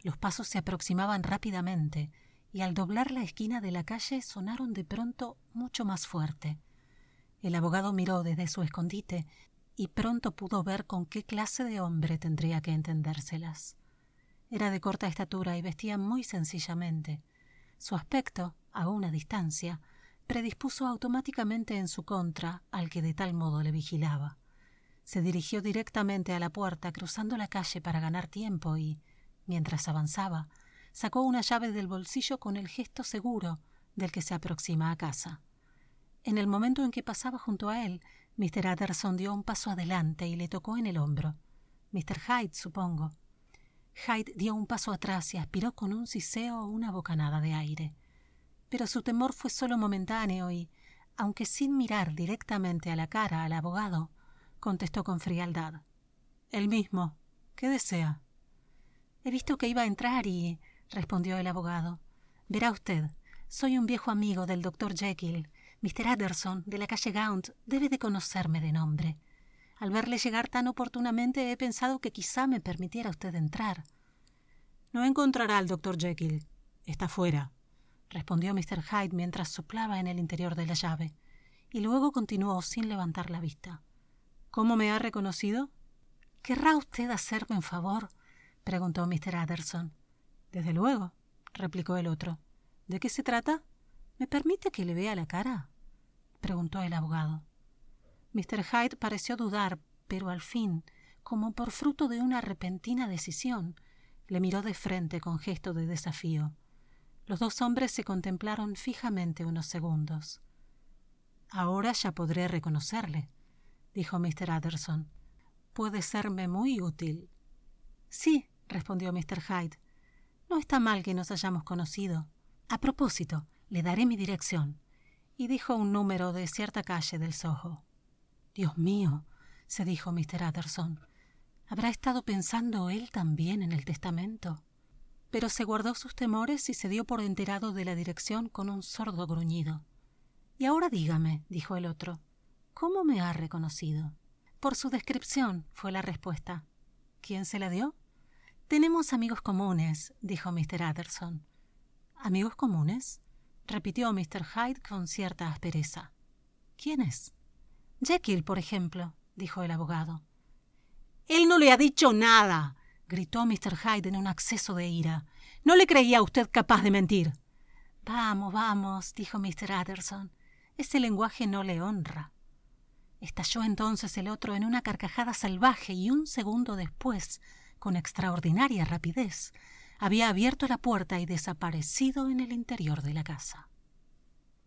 Los pasos se aproximaban rápidamente y al doblar la esquina de la calle sonaron de pronto mucho más fuerte. El abogado miró desde su escondite y pronto pudo ver con qué clase de hombre tendría que entendérselas. Era de corta estatura y vestía muy sencillamente. Su aspecto, a una distancia, predispuso automáticamente en su contra al que de tal modo le vigilaba. Se dirigió directamente a la puerta, cruzando la calle para ganar tiempo y, mientras avanzaba, sacó una llave del bolsillo con el gesto seguro del que se aproxima a casa. En el momento en que pasaba junto a él, Mr. Utterson dio un paso adelante y le tocó en el hombro. «Mr. Hyde, supongo». Hyde dio un paso atrás y aspiró con un siseo una bocanada de aire. Pero su temor fue solo momentáneo y, aunque sin mirar directamente a la cara al abogado, contestó con frialdad. «El mismo. ¿Qué desea?» «He visto que iba a entrar y...» respondió el abogado. «Verá usted, soy un viejo amigo del Dr. Jekyll. Mr. Utterson, de la calle Gaunt, debe de conocerme de nombre. Al verle llegar tan oportunamente he pensado que quizá me permitiera usted entrar». «No encontrará al Dr. Jekyll. Está fuera», respondió Mr. Hyde mientras soplaba en el interior de la llave, y luego continuó sin levantar la vista. «¿Cómo me ha reconocido?» «¿Querrá usted hacerme un favor?», preguntó Mr. Utterson. «Desde luego», replicó el otro. «¿De qué se trata? ¿Me permite que le vea la cara?», preguntó el abogado. Mr. Hyde pareció dudar, pero al fin, como por fruto de una repentina decisión, le miró de frente con gesto de desafío. Los dos hombres se contemplaron fijamente unos segundos. «Ahora ya podré reconocerle», dijo Mr. Utterson. «Puede serme muy útil». «Sí», respondió Mr. Hyde. «No está mal que nos hayamos conocido. A propósito, le daré mi dirección». Y dijo un número de cierta calle del Soho. «Dios mío», se dijo Mr. Utterson, ¿habrá estado pensando él también en el testamento? Pero se guardó sus temores y se dio por enterado de la dirección con un sordo gruñido. «Y ahora dígame», dijo el otro, «¿cómo me ha reconocido?» «Por su descripción», fue la respuesta. «¿Quién se la dio?» «Tenemos amigos comunes», dijo Mr. Utterson. «¿Amigos comunes?», repitió Mr. Hyde con cierta aspereza. «¿Quiénes?» «Jekyll, por ejemplo», dijo el abogado. «Él no le ha dicho nada», gritó Mr. Hyde en un acceso de ira. «No le creía a usted capaz de mentir». «Vamos, vamos», dijo Mr. Utterson. «Ese lenguaje no le honra». Estalló entonces el otro en una carcajada salvaje y un segundo después, con extraordinaria rapidez, había abierto la puerta y desaparecido en el interior de la casa.